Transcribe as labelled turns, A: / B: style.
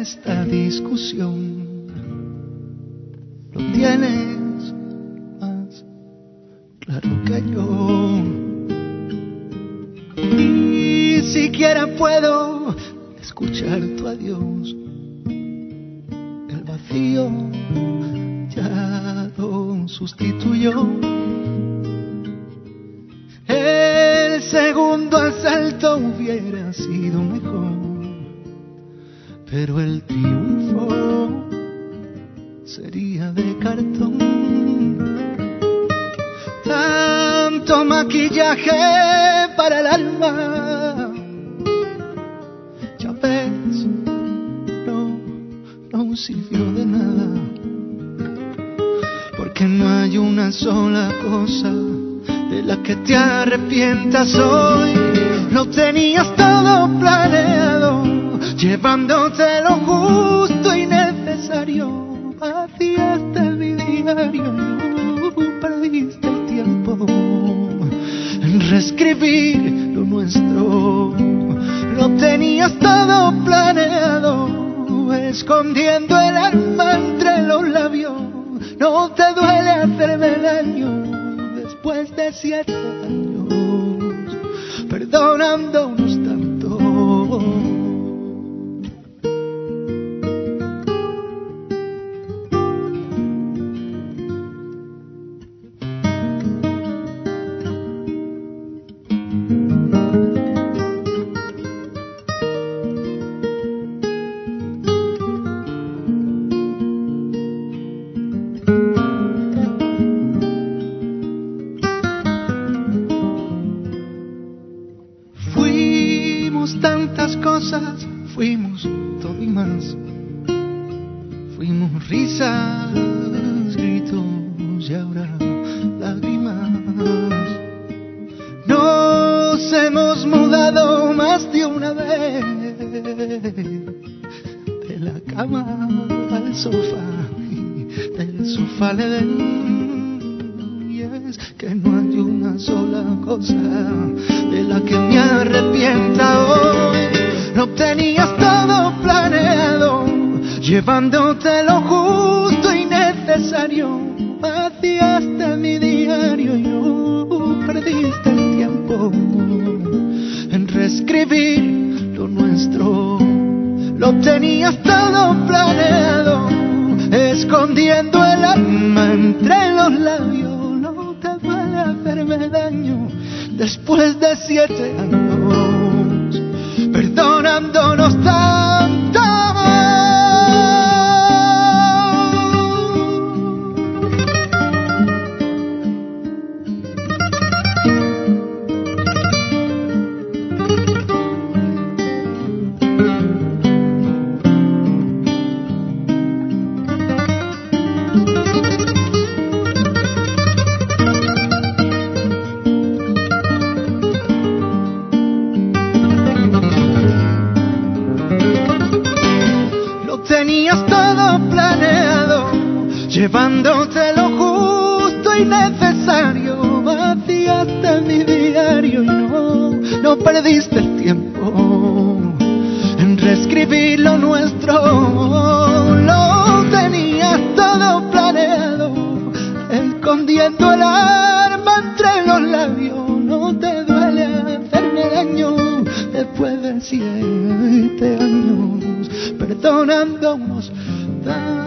A: esta discusión. Lo tienes más claro que yo. Ni siquiera puedo escuchar tu adiós. El vacío ya lo sustituyó. El segundo asalto hubiera sido mejor, pero el triunfo sería de cartón. Tanto maquillaje para el alma, ya ves, no sirvió de nada, porque no hay una sola cosa de la que te arrepientas hoy. Lo tenías todo planeado, llevándote lo justo y necesario. Vaciaste mi diario, perdiste el tiempo en reescribir lo nuestro. Lo tenías todo planeado, escondiendo el alma entre los labios. No te duele hacerme daño después de 7 años, perdonándonos tanto. Tantas cosas, fuimos todo y más. Fuimos risas, gritos y ahora lágrimas. Nos hemos mudado más de una vez, de la cama al sofá y del sofá al edén. Y es que no hay una sola cosa de la que me arrepienta hoy. Lo tenías todo planeado, llevándote lo justo y necesario. Vaciaste mi diario y no perdiste el tiempo en reescribir lo nuestro. Lo tenías todo planeado, escondiendo el alma entre los labios. No te duele hacerme daño después de 7 años, perdonándonos tanto. Tenías todo planeado, llevándote lo justo y necesario. Vaciaste mi diario y no perdiste el tiempo en reescribir lo nuestro. Lo tenías todo planeado, escondiendo el arma entre los labios. No te duele hacerme daño después de 7 años, perdonándonos.